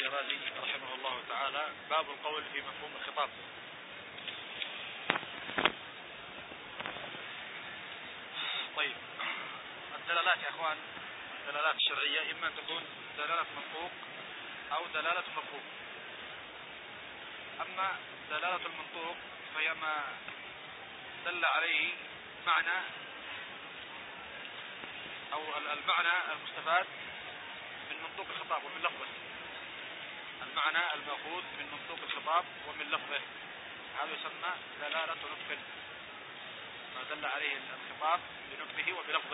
الرازي رحمه الله تعالى: باب القول في مفهوم الخطاب. طيب، الدلالات يا اخوان، الدلالات الشرعية اما ان تكون دلالة منطوق او دلالة مفهوم. اما دلالة المنطوق فهي ما دل عليه معنى او المعنى المستفاد من منطوق الخطاب ومن لفظه، المعنى المأخوذ من منطوق الخطاب ومن لفظه، هذا يسمى دلالة نطق، ما دل عليه الخطاب بنطقه وبلفظه،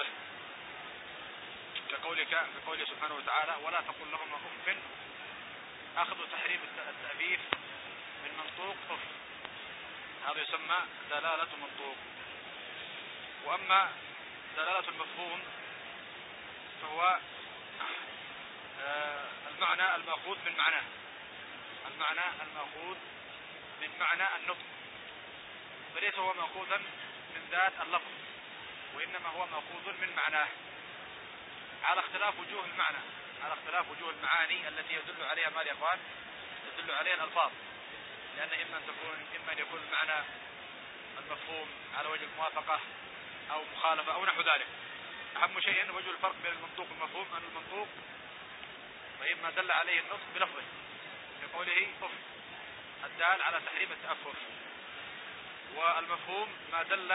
كقوله سبحانه وتعالى: ولا تقل لهما أف، أخذ تحريم التأبيف من منطوق أف، هذا يسمى دلالة منطوق. وأما دلالة المفهوم فهو المعنى المأخوذ من معناه، المعنى المأخوذ من معنى النطق، فليس هو مأخوذا من ذات اللفظ، وإنما هو مأخوذ من معناه، على اختلاف وجوه المعنى، على اختلاف وجوه المعاني التي يدل عليها ماذا يا اخوان؟ يدل عليها الألفاظ، لأن إما أن يكون المعنى المفهوم على وجه الموافقة أو مخالفة أو نحو ذلك. أهم شيء وجه الفرق بين المنطوق والمفهوم أن المنطوق فإما دل عليه النطق بلفظه كقوله أف الدال على تحريم التأفف، والمفهوم ما دل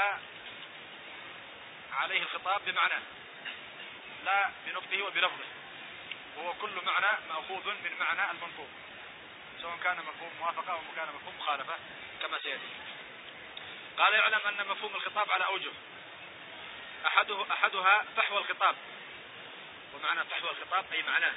عليه الخطاب بمعنى لا بنطقه وبلفظه، وهو كل معنى مأخوذ من معنى المنطوق، سواء كان مفهوم موافقة أو كان مفهوم مخالفة كما سيأتي. قال: يعلم أن مفهوم الخطاب على أوجه، أحدها فحوى الخطاب، ومعنى فحوى الخطاب أي معناه،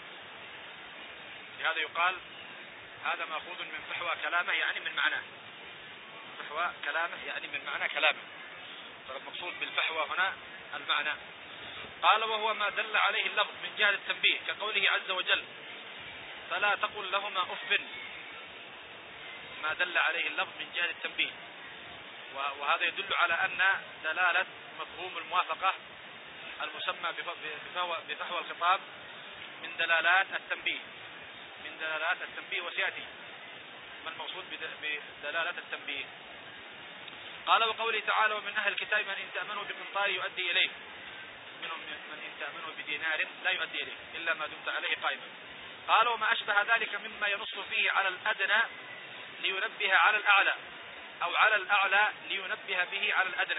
لهذا يقال هذا مأخوذ من فحوى كلامه يعني من معناه، فحوى كلامه يعني من معنى كلامه، فالمقصود بالفحوى هنا المعنى. قال: وهو ما دل عليه اللفظ من جهة التنبيه كقوله عز وجل: فلا تقل لهما أف، ما دل عليه اللفظ من جهة التنبيه، وهذا يدل على أن دلالة مفهوم الموافقة المسمى بفحوى الخطاب من دلالات التنبيه، من دلالات التنبيه، وسيأتي ما المقصود بدلالة التنبيه. قال: وقوله تعالى: ومن أهل الكتاب من إن تأمنه بقنطار يؤدي إليه، منهم من إن تأمنه بدينار لا يؤدي إليه إلا ما دمت عليه قائما. قال: وما أشبه ذلك مما ينص فيه على الأدنى لينبه على الأعلى، أو على الأعلى لينبه به على الأدنى.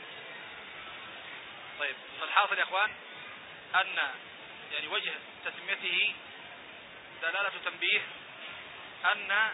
طيب، فالحاصل يا إخوان أن يعني وجه تسميته دلالة تنبيه أن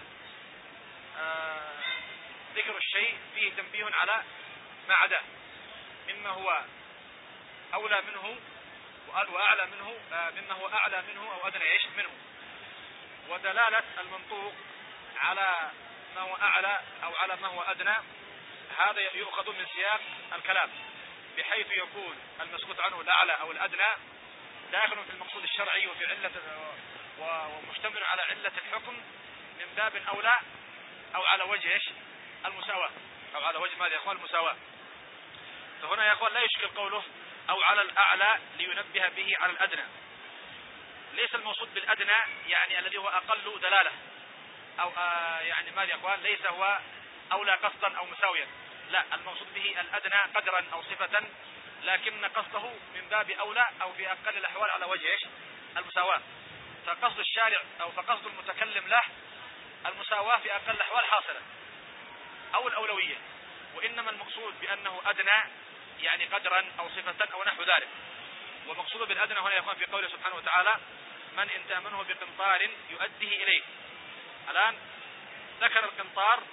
ذكر الشيء فيه تنبيه على ما عداه مما هو أولى منه وأعلى منه، مما هو أعلى منه أو أدنى منه. ودلالة المنطوق على ما هو أعلى أو على ما هو أدنى هذا يؤخذ من سياق الكلام، بحيث يكون المسكوت عنه الأعلى أو الأدنى داخل في المقصود الشرعي وفي علة ومشتمل على علة الحكم من باب أولى أو على وجه المساواة، أو على وجه ماذا يا أخوان؟ المساواة. فهنا يا أخوان لا يشكل قوله أو على الأعلى لينبه به على الأدنى، ليس المقصود بالأدنى يعني الذي هو أقل دلالة، أو يعني ماذا يا أخوان؟ ليس هو أولى قصدا أو مساويا، لا، المقصود به الأدنى قدرا أو صفة، لكن قصده من باب أولى أو في أقل الأحوال على وجه المساواة. فقصد الشارع أو فقصد المتكلم له المساواة في أقل الأحوال حاصلة أو الأولوية، وإنما المقصود بأنه أدنى يعني قدرا أو صفة أو نحو ذلك. ومقصود بالأدنى هنا يا أخوان في قوله سبحانه وتعالى: من إن تأمنه بقنطار يؤديه إليه. الآن ذكر القنطار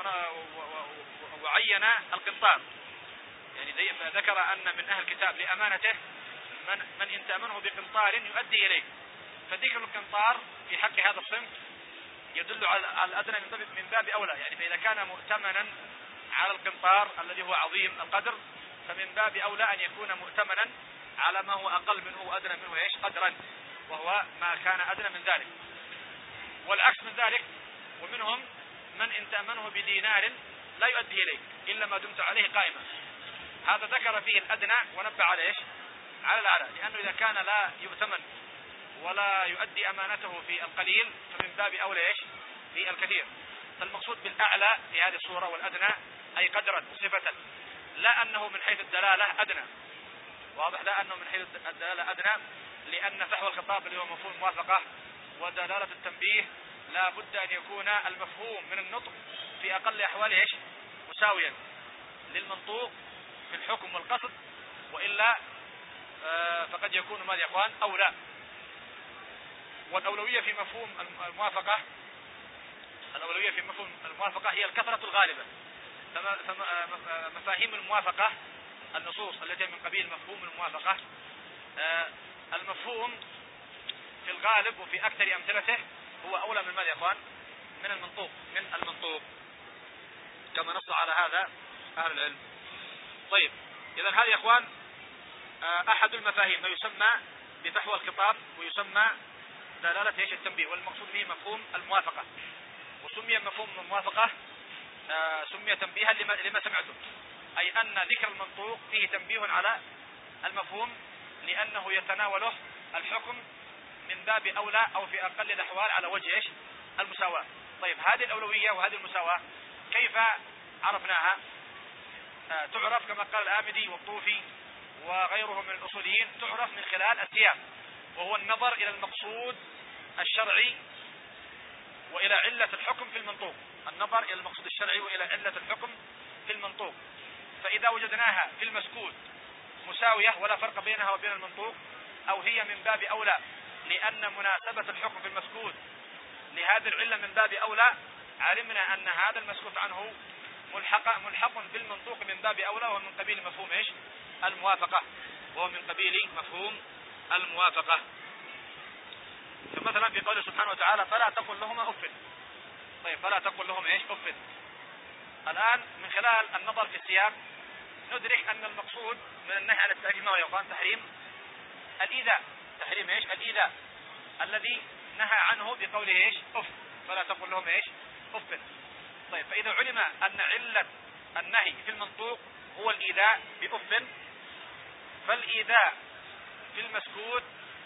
وعين القنطار، يعني ذكر أن من أهل الكتاب لأمانته من إن تأمنه بقنطار يؤدي إليه، فذكر القنطار في حق هذا الصنف يدل على الأدنى من باب أولى، يعني فإذا كان مؤتمنا على القنطار الذي هو عظيم القدر فمن باب أولى أن يكون مؤتمنا على ما هو أقل منه وأدنى منه قدرا، وهو ما كان أدنى من ذلك. والعكس من ذلك: ومنهم من إن تأمنه بدينار لا يؤدي إليك إلا ما دمت عليه قائما. هذا ذكر فيه الأدنى ونبه على على الأعلى، لأنه إذا كان لا يؤتمن ولا يؤدي أمانته في القليل فمن باب أولى إيش في الكثير. فالمقصود بالأعلى في هذه الصورة والأدنى أي قدرا صفة، لا أنه من حيث الدلالة أدنى. واضح؟ لا أنه من حيث الدلالة أدنى، لأن فحوى الخطاب اللي هو مفهوم الموافقة ودلالة التنبيه لا بد أن يكون المفهوم من النطق في أقل أحواله إيش مساويا للمنطوق في الحكم والقصد، وإلا فقد يكون ماذا يا إخوان أولى. والأولوية في مفهوم الموافقة، الأولوية في مفهوم الموافقة هي الكثرة الغالبة. مفاهيم الموافقة النصوص التي من قبيل مفهوم الموافقة، المفهوم في الغالب وفي أكثر أمثلته هو أولى من ماذا يا إخوان من المنطوق كما نص على هذا أهل العلم. طيب إذا هذا يا إخوان أحد المفاهيم ما يسمى بفحوى الخطاب ويسمى دلالة ايش التنبيه، والمقصود به مفهوم الموافقة. وسمي مفهوم الموافقة سمي تنبيها لما سمعتم، أي أن ذكر المنطوق فيه تنبيه على المفهوم لأنه يتناوله الحكم من باب أولى أو في أقل الأحوال على وجه ايش المساواة. طيب هذه الأولوية وهذه المساواة كيف عرفناها؟ تعرف كما قال الآمدي والطوفي وغيرهم من الأصوليين، تعرف من خلال السياق، وهو النظر إلى المقصود الشرعي وإلى علة الحكم في المنطوق. النظر إلى المقصود الشرعي وإلى علة الحكم في المنطوق، فإذا وجدناها في المسكوت مساوية ولا فرق بينها وبين المنطوق، أو هي من باب أولى لأن مناسبة الحكم في المسكوت لهذه العلة من باب أولى، علمنا أن هذا المسكوت عنه ملحق بالمنطوق من باب أولى، وهو من قبيل مفهوم ايش الموافقة، وهو من قبيل مفهوم الموافقة. فمثلا في قوله سبحانه وتعالى فلا تقل لهما أف. طيب فلا تقل لهم ايش أف. الآن من خلال النظر في السياق ندرك أن المقصود من النهي عن التحريم ما يقال تحريم الإيذاء، تحريم ايش الإيذاء الذي نهى عنه بقوله ايش أف، فلا تقل لهم ايش أف. طيب فإذا علم أن علة النهي في المنطوق هو الإيذاء بأف، فالإيذاء في المسكوت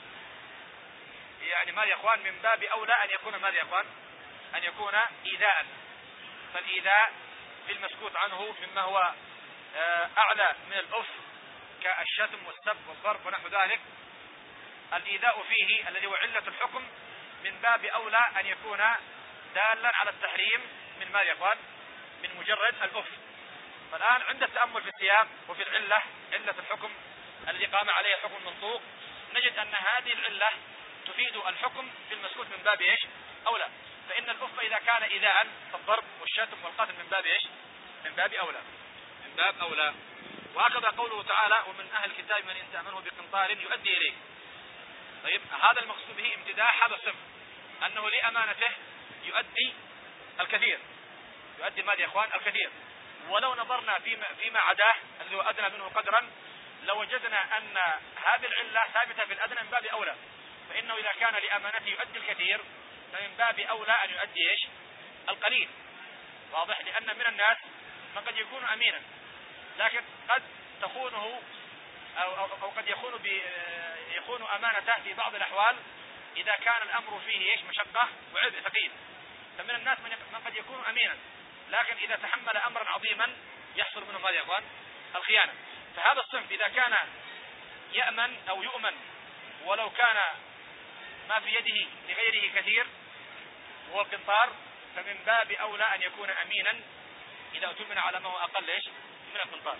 يعني ماذا يا اخوان من باب أولى أن يكون ماذا يا اخوان أن يكون إيذاء. فالإيذاء في المسكوت عنه مما هو أعلى من الأف كالشتم والسب والضرب ونحو ذلك، الإيذاء فيه الذي هو علة الحكم من باب أولى أن يكون دالا على التحريم من ماذا يا اخوان من مجرد الأف. فالآن عند التأمل في السياق وفي العلة، علة الحكم الذي قام عليه حكم المنطوق، نجد أن هذه العلة تفيد الحكم في المسكوت من باب ايش أولى. فإن الأف إذا كان إيذاء فالضرب والشتم والقتل من باب ايش من باب أولى، من باب أولى. وهكذا قوله تعالى ومن أهل الكتاب من إن تأمنه بقنطار يؤدي إليه. طيب هذا المقصود به امتداح هذا الصف أنه لأمانته يؤدي الكثير، يؤدي ماذا يا إخوان الكثير. ولو نظرنا فيما عداه الذي هو أدنى منه قدرا لوجدنا أن هذه العلة ثابتة في الأدنى من باب أولى، فإنه إذا كان لأمانته يؤدي الكثير فمن باب أولى أن يؤدي إيش القليل. واضح؟ لأن من الناس من قد يكون أمينا لكن قد تخونه أو قد يخون أمانته في بعض الأحوال إذا كان الأمر فيه إيش مشقة وعبء ثقيل. فمن الناس من قد يكون أمينا لكن إذا تحمل أمرا عظيما يحصل منه ماذا يا أخوان الخيانة. فهذا الصنف إذا كان يأمن أو يؤمن ولو كان ما في يده لغيره كثير وهو القنطار، فمن باب أولى أن يكون أمينا إذا أتمن على ما هو أقل إيش من القنطار.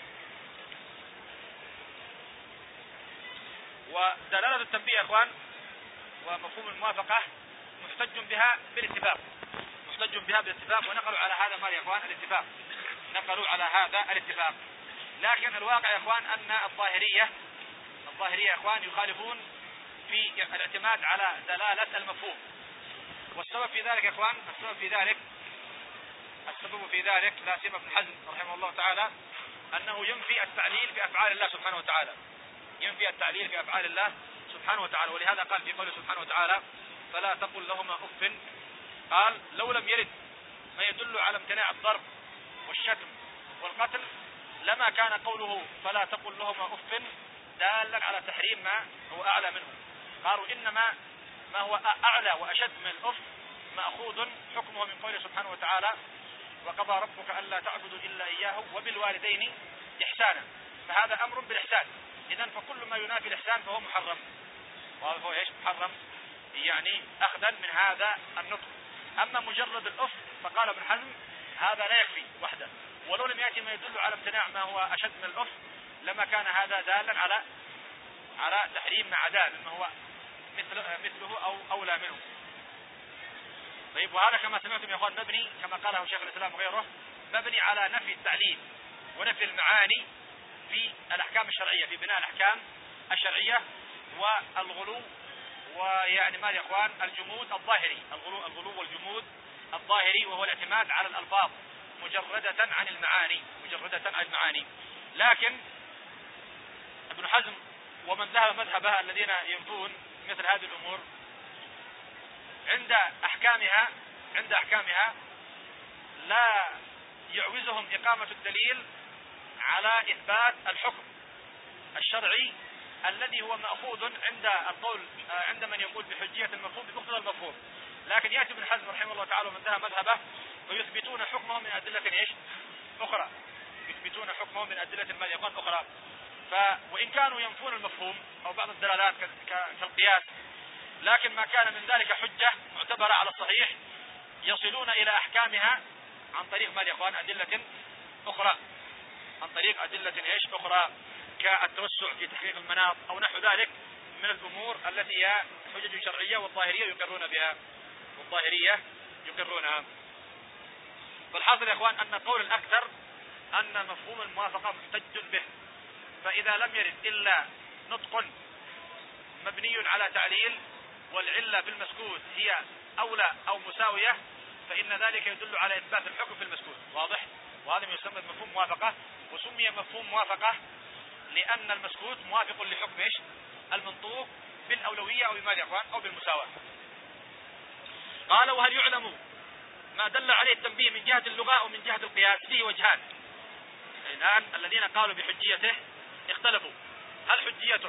ودلالة التنبيه يا إخوان ومفهوم الموافقة محتج بها بالاتفاق، محتج بها بالاتفاق، ونقلوا على هذا ما يا إخوان الاتفاق، نقلوا على هذا الاتفاق. لكن الواقع يا إخوان أن الظاهرية يا إخوان يخالفون في الاعتماد على دلالة المفهوم. والسبب في ذلك يا إخوان السبب في ذلك لا سيما ابن حزم رحمه الله تعالى أنه ينفي التعليل في أفعال الله سبحانه وتعالى، ينفي التعليل في أفعال الله سبحانه وتعالى. ولهذا قال في قوله سبحانه وتعالى فلا تقل لهما أف، قال لو لم يرد ما يدل على امتناع الضرب والشتم والقتل لما كان قوله فلا تقل لهما أف دالا على تحريم ما هو أعلى منه. قالوا إنما ما هو أعلى وأشد من الأف مأخوذ حكمه من قوله سبحانه وتعالى وقضى ربك ألا تعبدوا إلا إياه وبالوالدين إحسانا، فهذا أمر بالإحسان. إذن فكل ما ينافي الإحسان فهو محرم، وهذا هو إيش محرم يعني أخذا من هذا النطق. أما مجرد الأف فقال ابن حزم هذا لا يكفي وحده، ولو لم يأتي ما يدل على امتناع ما هو أشد من الأف لما كان هذا دالا على تحريم ما عداه مما هو مثله أو أولى منه. طيب، وهذا كما سمعتم يا اخوان مبني كما قاله شيخ الإسلام وغيره، مبني على نفي التعليل ونفي المعاني في الأحكام الشرعية، في بناء الأحكام الشرعية، والغلو ويعني ما يا اخوان الجمود الظاهري، الغلو والجمود الظاهري، وهو الاعتماد على الألفاظ مجردة عن المعاني. لكن ابن حزم ومن ذهب مذهبه الذين ينفون مثل هذه الأمور عند أحكامها لا يعوزهم إقامة الدليل على إثبات الحكم الشرعي الذي هو مأخوذ عند من يقول بحجية المفهوم بمقتضى المفهوم، لكن يأتي ابن حزم رحمه الله تعالى ومن ذهب مذهبه ويثبتون حكمه من أدلة أخرى، أخرى. وإن كانوا ينفون المفهوم أو بعض الدلالات كالقياس، لكن ما كان من ذلك حجة معتبرة على الصحيح يصلون إلى أحكامها عن طريق ما يا اخوان أدلة أخرى، كالتوسع في تحقيق المناط أو نحو ذلك من الأمور التي هي حجج شرعية والظاهرية يقرونها. فالحاصل يا اخوان أن القول الأكثر أن مفهوم الموافقة محتج به، فإذا لم يرد إلا نطق مبني على تعليل والعلة في المسكوت هي أولى أو مساوية فإن ذلك يدل على إثبات الحكم في المسكوت، واضح؟ وهذا يسمى مفهوم موافقة، وسمي مفهوم موافقة لأن المسكوت موافق لحكم المنطوق بالأولوية أو بماذا يا اخوان أو بالمساواة. قال وهل يعلم ما دل عليه التنبيه من جهة اللغة أو من جهة القياس؟ فيه وجهان. الآن الذين قالوا بحجيته اختلفوا، هل حجيته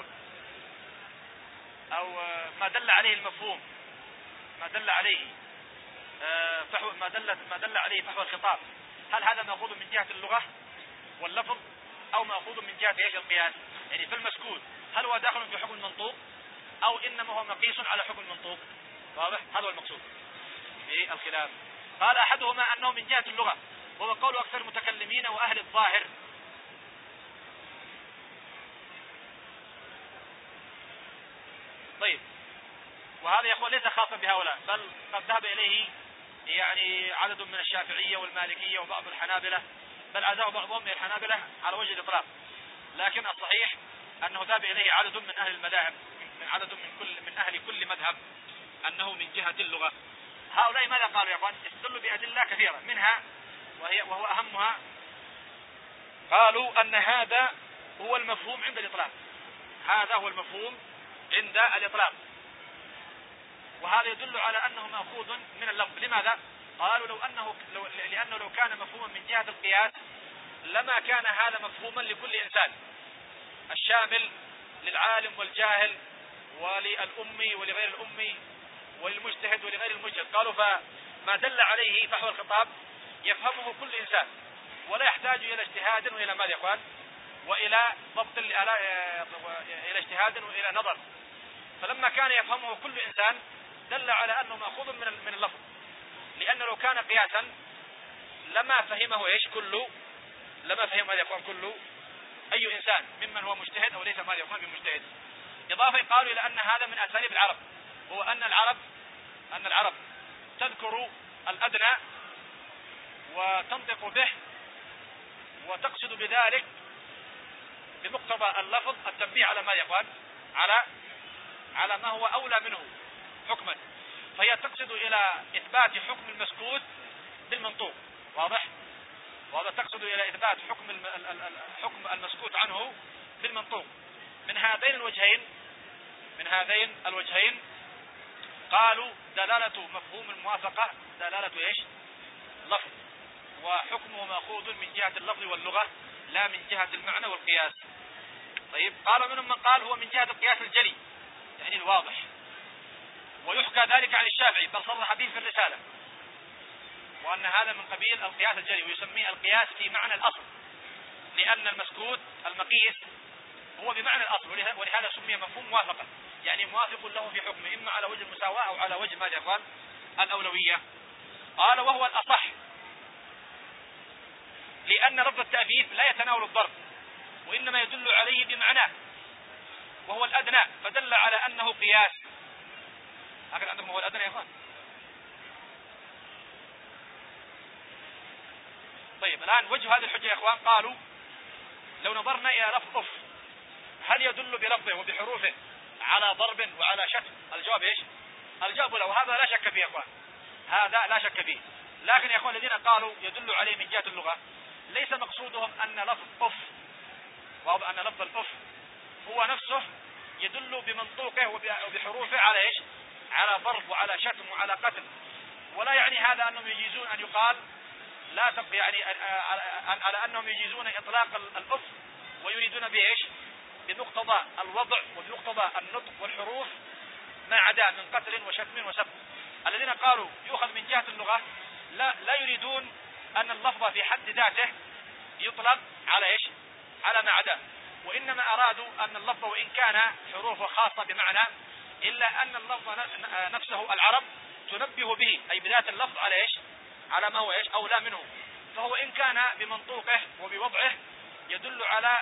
أو ما دل عليه المفهوم ما دل عليه فحوى الخطاب، هل هذا مأخوذ من جهة اللغة واللفظ أو مأخوذ من جهة القياس؟ يعني في المسكوت هل هو داخل في حكم المنطوق أو إنما هو مقيس على حكم المنطوق؟ واضح؟ هذا هو المقصود في الخلاف. قال أحدهما أنه من جهة اللغة وهو قول أكثر المتكلمين وأهل الظاهر. طيب، وهذا يقول ليس خاصا بهؤلاء، بل قد ذهب إليه يعني عدد من الشافعية والمالكية وبعض الحنابلة، بل عزاه بعضهم من الحنابلة على وجه الإطلاق، لكن الصحيح أنه ذهب إليه عدد من أهل المذاهب، من أهل كل مذهب أنه من جهة اللغة. هؤلاء ماذا قالوا يا اخوان؟ استدلوا بأدلة كثيرة منها وهو أهمها، قالوا أن هذا هو المفهوم عند الإطلاق، وهذا يدل على أنه مأخوذ من اللفظ. لماذا؟ قالوا لأنه لو كان مفهوما من جهة القياس لما كان هذا مفهوما لكل إنسان، الشامل للعالم والجاهل وللأمي ولغير الأمي وللمجتهد ولغير المجتهد. قالوا فما دل عليه فحوى الخطاب يفهمه كل إنسان ولا يحتاج إلى اجتهاد وإلى ماذا يا اخوان وإلى ضبط إلى اجتهاد وإلى نظر، فلما كان يفهمه كل إنسان دل على أنه مأخوذ من اللفظ، لأنه لو كان قياسا لما فهمه كل أي إنسان ممن هو مجتهد أو ليس ماذا يقوم بمجتهد. إضافة قالوا إلى أن هذا من أساليب العرب، هو أن العرب تذكر الأدنى وتنطق به وتقصد بذلك بمقتضى اللفظ التنبيه على ما يقال على ما هو أولى منه حكما، فهي تقصد إلى إثبات حكم المسكوت بالمنطوق، واضح؟ وهذا تقصد إلى إثبات حكم المسكوت عنه بالمنطوق. من هذين الوجهين قالوا دلالة مفهوم الموافقة دلالة لفظ، وحكمه مأخوذ من جهة اللفظ واللغة لا من جهة المعنى والقياس. طيب، قال منهم من قال هو من جهة القياس الجلي، يعني الواضح، ويحكى ذلك عن الشافعي بل صرح به في الرسالة، وأن هذا من قبيل القياس الجلي، ويسميه القياس في معنى الأصل، لأن المسكوت المقيس هو بمعنى الأصل، ولهذا سمي مفهوم موافقة، يعني موافق له في حكمه إما على وجه المساواة أو على وجه ماذا يقال الأولوية. قال وهو الأصح، لأن لفظ التأبيد لا يتناول الضرب، وإنما يدل عليه بمعناه، وهو الأدنى، فدل على أنه قياس. هكذا عندكم هو الأدنى يا إخوان. طيب الآن وجه هذه الحجة يا إخوان، قالوا لو نظرنا إلى لفظ أف هل يدل بلفظه وبحروفه على ضرب وعلى شتم؟ الجواب إيش؟ الجواب لا، وهذا لا شك فيه يا إخوان، هذا لا شك فيه. لكن يا إخوان الذين قالوا يدل عليه من جهة اللغة ليس مقصودهم أن لفظ أف، واضح أن لفظ الأف هو نفسه يدل بمنطوقه وبحروفه على إيش؟ على ضرب وعلى شتم وعلى قتل، ولا يعني هذا أنهم يجيزون أن يقال لا يعني على أنهم يجيزون إطلاق الأف ويريدون بإيش؟ بمقتضى الوضع وبمقتضى النطق والحروف ما عدا من قتل وشتم وسب. الذين قالوا يؤخذ من جهة اللغة لا يريدون أن اللفظ في حد ذاته يطلق على إيش؟ على ما عدا، وإنما أرادوا أن اللفظ وإن كان حروفه خاصة بمعنى إلا أن اللفظ نفسه العرب تنبه به، أي بذات اللفظ على إيش؟ على ما هو إيش؟ أولى منه، فهو إن كان بمنطوقه وبوضعه يدل على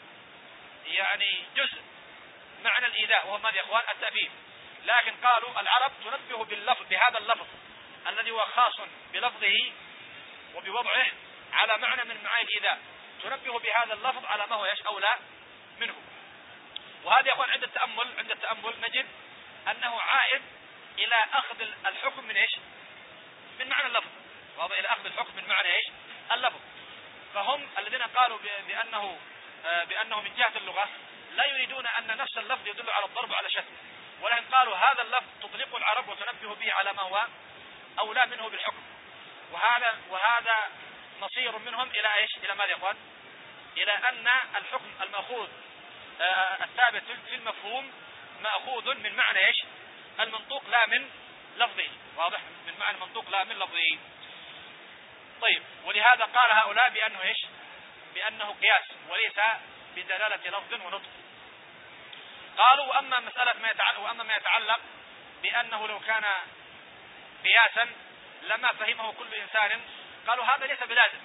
يعني جزء معنى الإيذاء وهو ماذا يا إخوان؟ التأبيد. لكن قالوا العرب تنبه باللفظ بهذا اللفظ الذي هو خاص بلفظه وبوضعه على معنى من معاني الإيذاء، تنبه بهذا اللفظ على ما هو إيش؟ أولى منه. وهذا يا إخوان عند التأمل نجد أنه عائد إلى أخذ الحكم من إيش؟ من معنى اللفظ، واضح، إلى أخذ الحكم من معنى إيش؟ اللفظ. فهم الذين قالوا بأنه من جهة اللغة لا يريدون أن نفس اللفظ يدل على الضرب وعلى الشتم، ولكن قالوا هذا اللفظ تطلق العرب وتنبه به على ما هو أولى منه بالحكم. وهذا مصير منهم إلى إيش؟ إلى ماذا يا إخوان؟ إلى أن الحكم المأخوذ الثابت في المفهوم مأخوذ من معنى إيش؟ المنطوق لا من لفظه، واضح، من معنى المنطوق لا من لفظه. طيب ولهذا قال هؤلاء بأنه إيش؟ بأنه قياس وليس بدلالة لفظ ونطق. قالوا وأما ما يتعلق بأنه لو كان قياسا لما فهمه كل إنسان، قالوا هذا ليس بلازم،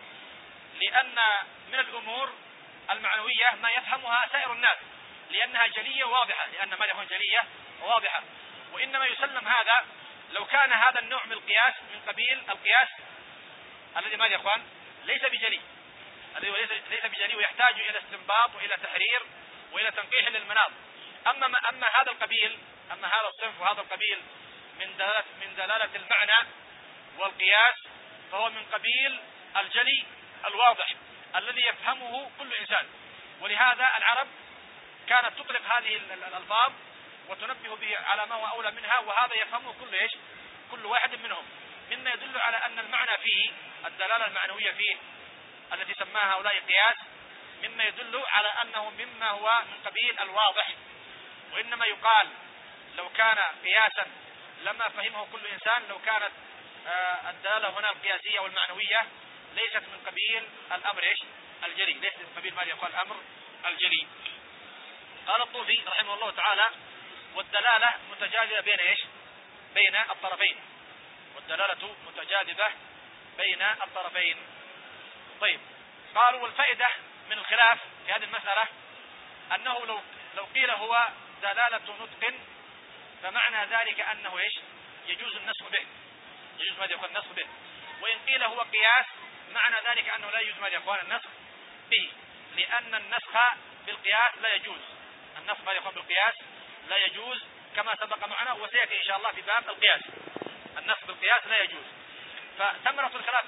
لأن من الأمور المعنوية ما يفهمها سائر الناس لأنها جلية واضحة، لأن ما يكون جلية واضحة، وإنما يسلم هذا لو كان هذا النوع من القياس من قبيل القياس الذي ما يا إخوان ليس بجلي، الذي ليس بجلي ويحتاج إلى استنباط وإلى تحرير وإلى تنقيح للمناط. أما هذا القبيل، أما هذا الصنف وهذا القبيل من دلالة المعنى والقياس فهو من قبيل الجلي الواضح الذي يفهمه كل إنسان. ولهذا العرب كانت تطلق هذه الألفاظ وتنبه به على ما هو أولى منها، وهذا يفهمه كل واحد منهم، مما يدل على أن المعنى فيه، الدلالة المعنوية فيه التي سماها هؤلاء قياس، مما يدل على أنه مما هو من قبيل الواضح. وإنما يقال لو كان قياسا لما فهمه كل إنسان، لو كانت الدلالة هنا القياسية والمعنوية ليست من قبيل الأمر إيش؟ الجلي، ليست من قبيل ما يقال الأمر الجلي. قال الطوفي رحمه الله تعالى والدلالة متجاذبة بين إيش؟ بين الطرفين، والدلالة متجاذبة بين الطرفين. طيب قالوا والفائدة من الخلاف في هذه المسألة أنه لو قيل هو دلالة نطق فمعنى ذلك أنه إيش؟ يجوز النسخ به، يجوز ماذا يقول النسخ به. وإن قيل هو قياس معنى ذلك أنه لا يجوز ماذا يقول النسخ به، لأن النسخ بالقياس لا يجوز، النسخ ماذا يقول بالقياس لا يجوز كما سبق معنا وسيأتي إن شاء الله في باب القياس، النسخ بالقياس لا يجوز. فثمرة الخلاف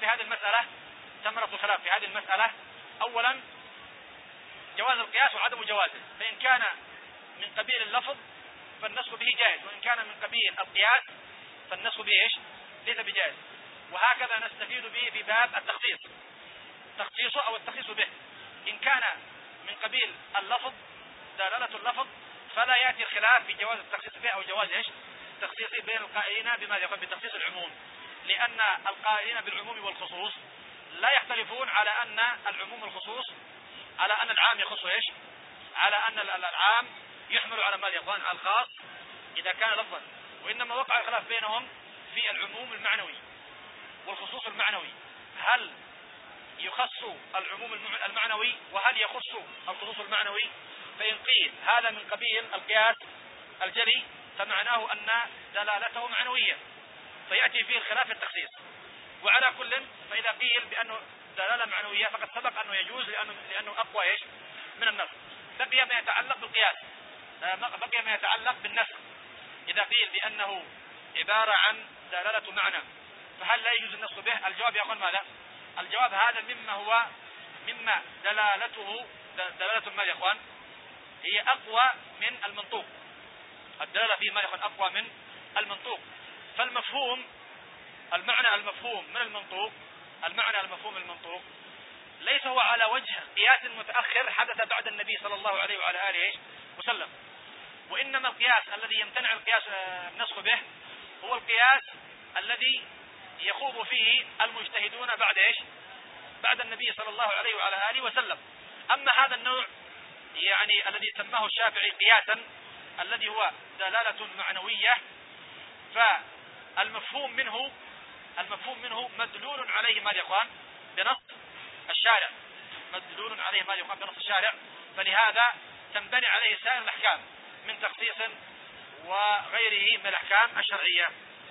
في هذه المسألة أولا جواز القياس وعدم جوازه، فإن كان من قبيل اللفظ فالنسخ به جائز، وإن كان من قبيل القياس فالنسخ به إيش؟ ليس بجائز. وهكذا نستفيد به في باب التخصيص، تخصيصه أو التخصيص به، إن كان من قبيل اللفظ دلالة اللفظ فلا يأتي الخلاف في جواز التخصيص به أو جواز إيش؟ التخصيص بين القائلين بما يقول بتخصيص العموم، لأن القائلين بالعموم والخصوص لا يختلفون على أن العموم والخصوص على أن العام يخص إيش؟ على أن العام يحمل على ماذا يا إخوان؟ على الخاص إذا كان لفظا، وإنما وقع خلاف بينهم في العموم المعنوي والخصوص المعنوي، هل يخص العموم المعنوي وهل يخص الخصوص المعنوي؟ فإن قيل هذا من قبيل القياس الجلي فمعناه أن دلالته معنوية فيأتي فيه الخلاف التخصيص. وعلى كل فإذا قيل بأنه دلالة معنوية فقد سبق أنه يجوز لأنه أقوى إيش من النص. بقي ما يتعلق بالقياس، بقي ما يتعلق بالنسخ. إذا قيل بأنه عبارة عن دلالة معنى فهل لا يجوز النسخ به؟ الجواب يقول ماذا؟ الجواب هذا مما دلالة ما يا إخوان هي أقوى من المنطوق. الدلالة فيه ما يكون أقوى من المنطوق، فالمفهوم المعنى المفهوم من المنطوق ليس هو على وجه قياس متأخر حدث بعد النبي صلى الله عليه وعلى آله وسلم، وإنما القياس الذي يمتنع القياس النسخ به هو القياس الذي يخوض فيه المجتهدون بعد النبي صلى الله عليه وعلى آله وسلم. أما هذا النوع يعني الذي سماه الشافعي قياسا الذي هو دلالة معنوية، فالمفهوم منه مدلول عليه ما يقال بنص الشارع، مدلول عليه ما يقال بنص الشارع، فلهذا تنبني عليه سائر الأحكام من تخصيص وغيره من الأحكام الشرعية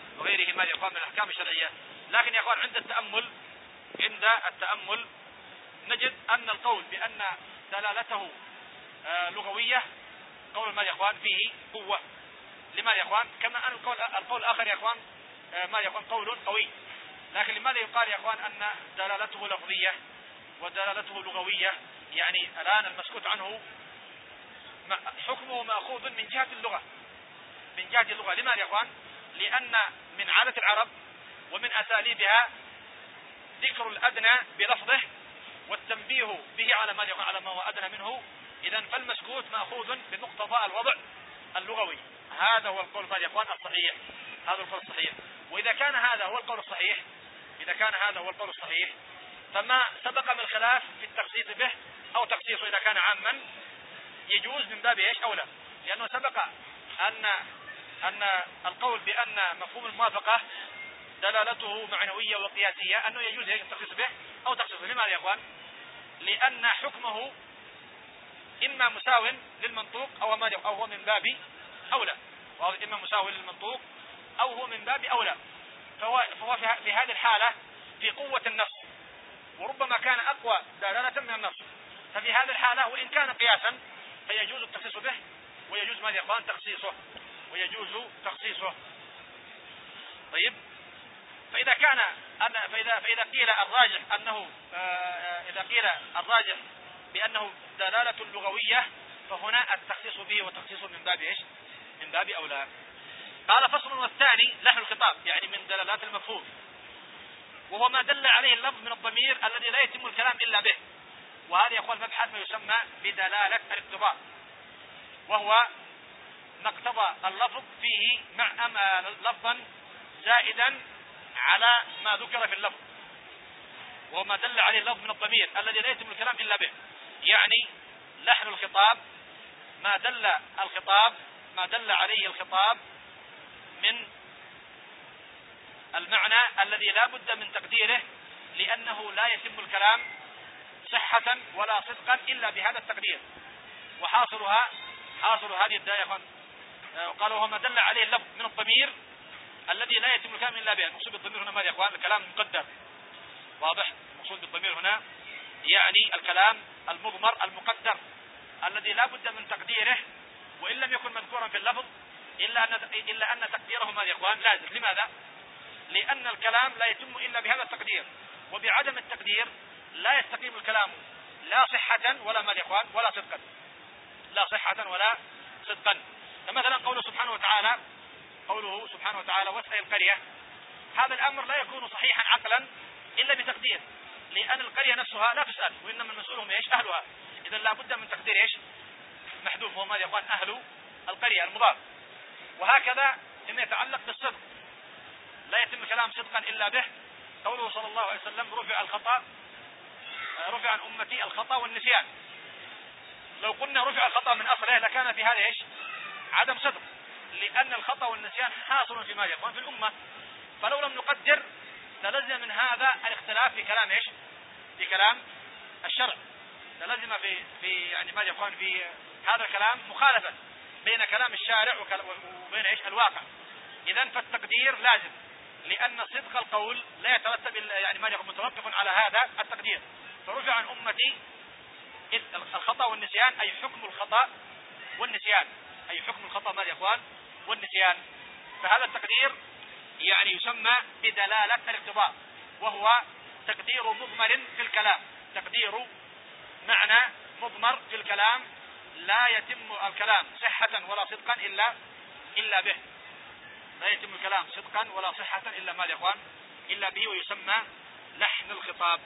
لكن يا أخوان عند التأمل نجد أن القول بأن دلالته لغوية قول ما يا إخوان فيه قوة. لماذا يا إخوان؟ كما أن القول الآخر يا إخوان ما يكون قول قوي، لكن لماذا يقال يا إخوان أن دلالته لفظية ودلالته لغوية؟ يعني الآن المسكوت عنه حكمه مأخوذ من جهة اللغة. لماذا يا إخوان؟ لأن من عادة العرب ومن أساليبها ذكر الأدنى بلفظه والتنبيه به على ما هو أدنى منه. إذن فالمسكوت مأخوذ بمقتضى الوضع اللغوي. هذا هو القول يا إخوان الصحيح، هذا القول الصحيح. وإذا كان هذا هو القول الصحيح فما سبق من خلاف في التخصيص به أو تخصيصه إذا كان عاما يجوز من باب إيش أولى، لأنه سبق أن القول بأن مفهوم الموافقة دلالته معنوية وقياسية أنه يجوز التخصيص به أو تخصيصه. لماذا يا إخوان؟ لأن حكمه إما مساو للمنطوق أو هو من باب أولى، إما مساو للمنطوق أو هو من باب أولى، فهو في هذه الحالة في قوة النص، وربما كان أقوى دلالة من النص. ففي هذه الحالة وإن كان قياسا فيجوز التخصيص به ويجوز ماذا يا إخوان تخصيصه. طيب، فإذا قيل الراجح بأنه دلالة لغوية فهنا التخصيص به وتخصيص من باب إيش؟ من باب أولى. قال فصل والثاني لحن الخطاب، يعني من دلالات المفهوم، وهو ما دل عليه اللفظ من الضمير الذي لا يتم الكلام إلا به. وهذا يقول مبحث ما يسمى بدلالة الاقتضاء، وهو ما اقتضى اللفظ فيه مع لفظا زائدا على ما ذكر في اللفظ، وهو ما دل عليه اللفظ من الضمير الذي لا يتم الكلام إلا به. يعني لحن الخطاب ما دل عليه الخطاب من المعنى الذي لا بد من تقديره، لأنه لا يتم الكلام صحة ولا صدقا إلا بهذا التقدير. حاصل هذه الدائرة قال وهو ما دل عليه اللفظ من الضمير الذي لا يتم الكلام إلا به. المقصود بالضمير هنا ماذا يا إخوان؟ الكلام المقدر، واضح؟ المقصود بالضمير هنا يعني الكلام المضمر المقدر الذي لا بد من تقديره، وإن لم يكن مذكورا في اللفظ إلا أن تقديره ماذا يا إخوان؟ لازم. لماذا؟ لأن الكلام لا يتم إلا بهذا التقدير، وبعدم التقدير لا يستقيم الكلام لا صحة ولا ماذا يا إخوان؟ ولا صدقا. فمثلا قوله سبحانه وتعالى واسأل القرية، هذا الأمر لا يكون صحيحا عقلا إلا بتقدير، لأن القرية نفسها لا تسأل، وإنما المسؤول هم إيش؟ أهلها. إذن لا بد من تقدير إيش؟ محذوف، هو ماذا يا إخوان؟ أهل القرية المضاف. وهكذا مما يتعلق بالصدق. لا يتم الكلام صدقا إلا به. قوله صلى الله عليه وسلم رفع عن أمتي الخطأ والنسيان. لو قلنا رفع الخطأ من أصله لكان في هذا إيش؟ عدم صدق، لأن الخطأ والنسيان حاصل في ماذا يكون في الأمة. فلو لم نقدر للزم من هذا الاختلاف في كلام إيش؟ في كلام الشرع. للزم في يعني ماذا يكون في هذا الكلام مخالفة بين كلام الشارع وبين إيش؟ الواقع. إذن فالتقدير لازم، لأن صدق القول لا يترتب يعني ماذا يكون متوقف على هذا التقدير. فرفع عن أمتي الخطأ والنسيان، أي حكم الخطأ والنسيان، أي حكم الخطأ ماذا يا إخوان والنسيان. فهذا التقدير يعني يسمى بدلالة الاقتضاء، وهو تقدير مضمر في الكلام، تقدير معنى مضمر في الكلام لا يتم الكلام صحة ولا صدقا إلا به. لا يتم الكلام صدقا ولا صحة إلا ماذا يا إخوان إلا به، ويسمى لحن الخطاب.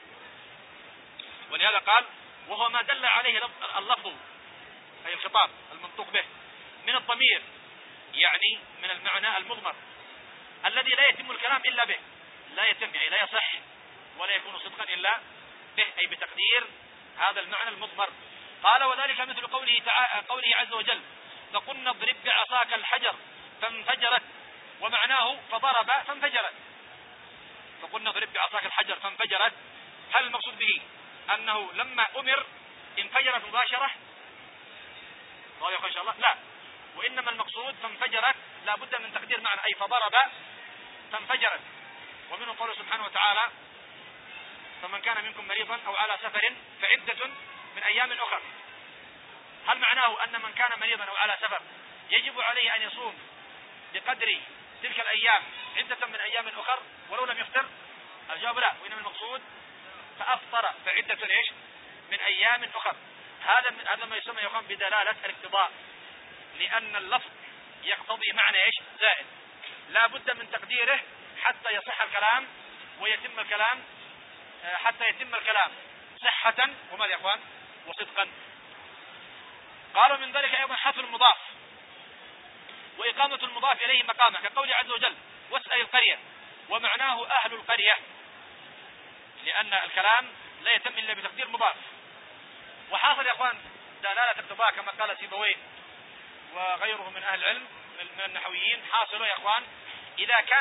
ولهذا قال وهو ما دل عليه اللفظ أي الخطاب المنطوق به من الضمير، يعني من المعنى المضمر الذي لا يتم الكلام إلا به، لا يتم يعني لا يصح ولا يكون صدقا إلا به، أي بتقدير هذا المعنى المضمر. قال وذلك مثل قوله عز وجل فقلنا اضرب بعصاك الحجر فانفجرت، ومعناه فضرب فانفجرت. فقلنا اضرب بعصاك الحجر فانفجرت، هل المقصود به أنه لما أمر انفجرت مباشرة؟ رأيك إن شاء الله لا، وإنما المقصود فانفجرت لا بد من تقدير معنى، أي فضرب فانفجرت. ومنه قوله سبحانه وتعالى فمن كان منكم مريضا أو على سفر فعدة من أيام أخر. هل معناه أن من كان مريضا أو على سفر يجب عليه أن يصوم بقدر تلك الأيام عدة من أيام أخر ولو لم يفطر؟ الجواب لا، وإنما المقصود فأفطر فعدة إيش من أيام أخر. هذا ما يسمى يقام بدلالة الاقتضاء، لأن اللفظ يقتضي معنى إيش زائد، لا بد من تقديره حتى يصح الكلام ويتم الكلام، حتى يتم الكلام صحة وماذا يا إخوان وصدقا. قالوا من ذلك أيضا حذف المضاف وإقامة المضاف إليه مقامه، كقول عز وجل واسأل القرية، ومعناه أهل القرية، لأن الكلام لا يتم إلا بتقدير مضاف. وحاصل يا إخوان دلالة اقتضاء كما قال سيبويه وغيره من أهل العلم من النحويين، حاصل يا إخوان إذا كان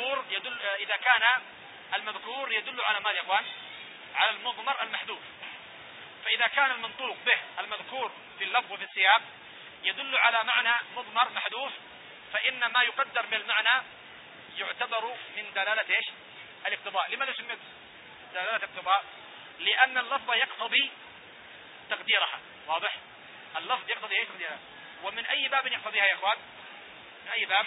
المذكور يدل على ماذا يا إخوان على المضمر المحذوف. فإذا كان المنطوق به المذكور في اللفظ وفي السياق يدل على معنى مضمر محذوف، فإن ما يقدر بالمعنى يعتبر من دلالة إيش الاقتضاء. لماذا سميت دلالة اقتضاء؟ لأن اللفظ يقتضي تقديرها، واضح؟ اللفظ يقتضي ايش تقديرها. ومن أي باب يقتضيها يا إخوان؟ من أي باب؟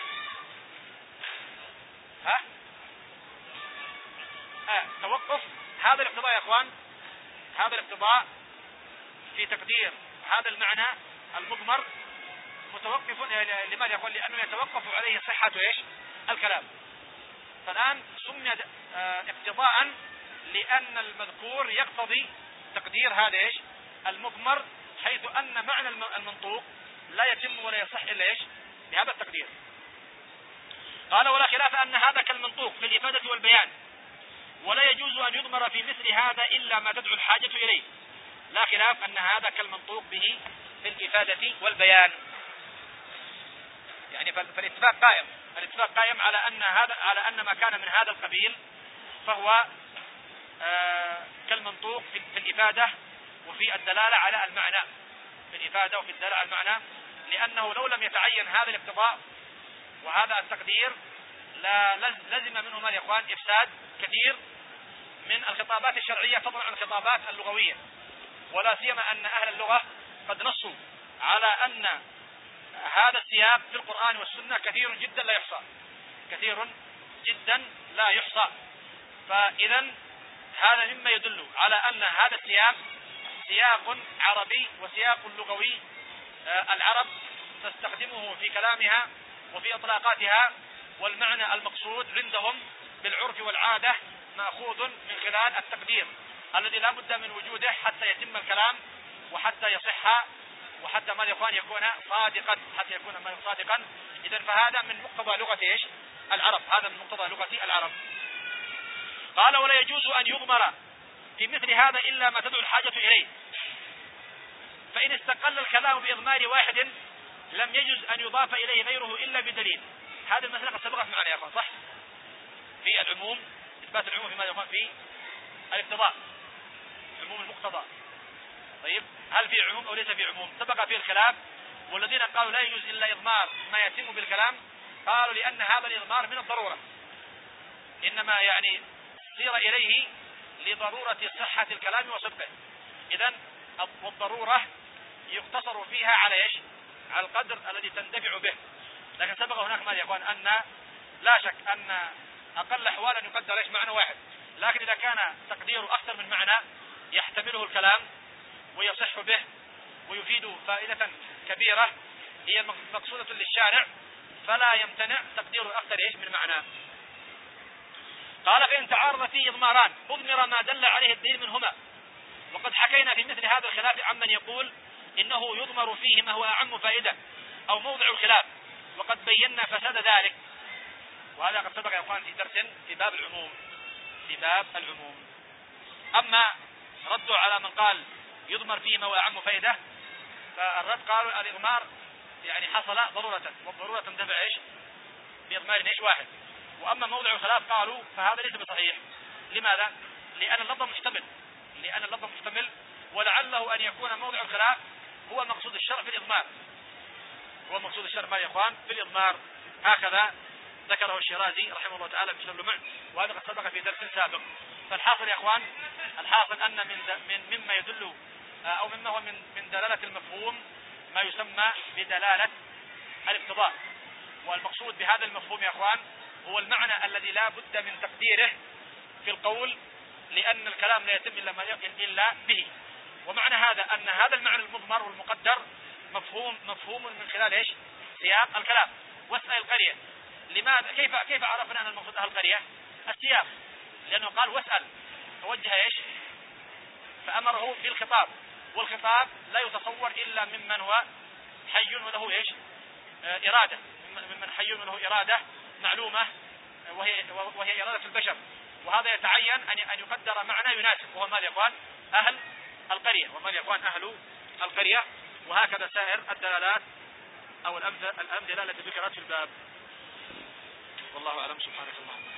توقف هذا الاقتضاء يا إخوان، هذا الاقتضاء في تقدير هذا المعنى المضمر متوقف. لماذا يقول؟ لأنه يتوقف عليه صحة إيش الكلام. فالآن سمي اقتضاء لأن المذكور يقتضي تقدير هذا إيش المضمر، حيث أن معنى المنطوق لا يتم ولا يصح إلا إيش بهذا التقدير. قال ولا خلاف أن هذا كالمنطوق في الإفادة والبيان، ولا يجوز أن يضمر في مثل هذا إلا ما تدعو الحاجة إليه. لا خلاف أن هذا كالمنطوق به في الإفادة والبيان، يعني فالاتفاق قائم، الاتفاق قائم على أن ما كان من هذا القبيل فهو كالمنطوق في الإفادة وفي الدلالة على المعنى، في الإفادة وفي الدلالة على المعنى، لأنه لو لم يتعين هذا الاقتضاء وهذا التقدير لازم منه ما يا إخوان إفساد كثير من الخطابات الشرعية فضلا عن الخطابات اللغوية. ولا سيما أن أهل اللغة قد نصوا على أن هذا السياق في القرآن والسنة كثير جدا لا يحصى، كثير جدا لا يحصى. فإذا هذا مما يدل على أن هذا السياق سياق عربي وسياق لغوي، العرب تستخدمه في كلامها وفي إطلاقاتها، والمعنى المقصود عندهم بالعرف والعادة مأخوذ من خلال التقدير الذي لا بد من وجوده حتى يتم الكلام وحتى يصح وحتى ما يكون صادقا، حتى يكون ما صادقا إذن فهذا من مقتضى لغة إيش؟ العرب، هذا من مقتضى لغة العرب. قال ولا يجوز أن يضمر في مثل هذا إلا ما تدعو الحاجة إليه، فإن استقل الكلام بإضمار واحد لم يجوز أن يضاف إليه غيره إلا بدليل. هذه المسألة قد سبقت معنا يا أخوان، صح؟ في العموم، إثبات العموم في ماذا يا أخوان؟ في الاقتضاء، عموم المقتضى. طيب هل في عموم أو ليس في عموم؟ سبق في الخلاف، والذين قالوا لا يجوز إلا إضمار ما يتم بالكلام قالوا لأن هذا الإضمار من الضرورة، إنما يعني صير إليه لضرورة صحة الكلام وصدقه. إذن والضرورة يقتصر فيها على إيش؟ على القدر الذي تندفع به. لكن سبق هناك ماذا يا إخوان؟ أن لا شك أن أقل أحوالا يقدر إيش؟ معنى واحد، لكن إذا كان تقديره أكثر من معنى يحتمله الكلام ويصح به ويفيد فائدة كبيرة هي مقصودة للشارع، فلا يمتنع تقدير أكثر إيش؟ من معنى. قال فإن تعارض فيه إضماران أضمر ما دل عليه الدليل منهما، وقد حكينا في مثل هذا الخلاف عمن يقول إنه يضمر فيه ما هو أعم فائدة أو موضع الخلاف، وقد بينا فساد ذلك، وهذا قد سبق يا أخوان في درس في باب العموم. في باب العموم. أما ردوا على من قال يضمر فيه ما هو أعم فائدة، فالرد قالوا الإضمار يعني حصل ضرورة، والضرورة تندفع إيش؟ بإضمار إيش؟ واحد. وأما موضع الخلاف قالوا فهذا ليس بصحيح. لماذا؟ لأن اللفظ مشتمل، لأن اللفظ مشتمل، ولعله أن يكون موضع الخلاف هو مقصود الشرع في الإضمار، هو مقصود الشرع ما يا إخوان في الإضمار. هكذا ذكره الشيرازي رحمه الله تعالى في اللمع، وهذا قد سبق في درس سابق. فالحاصل يا إخوان، الحاصل أن مما يدل أو مما هو من دلالة المفهوم ما يسمى بدلالة الاقتضاء، والمقصود بهذا المفهوم يا إخوان هو المعنى الذي لا بد من تقديره في القول، لأن الكلام لا يتم إلا به. ومعنى هذا أن هذا المعنى المضمر والمقدر مفهوم من خلال إيش؟ سياق الكلام. واسأل القرية، لماذا كيف عرفنا أن المقصود القرية؟ السياق، لأنه قال واسأل، فوجه إيش؟ فأمره بالخطاب، والخطاب لا يتصور إلا ممن هو حي وله إيش؟ إرادة، ممن حي وله إرادة معلومة، وهي إرادة البشر. وهذا يتعين أن يقدر معنى يناسب، وهو ماذا يا إخوان؟ أهل القرية، وماذا يا إخوان؟ أهل القرية. وهكذا سائر الدلالات أو الأمثلة التي ذكرت في الباب. والله أعلم. سبحانك اللهم.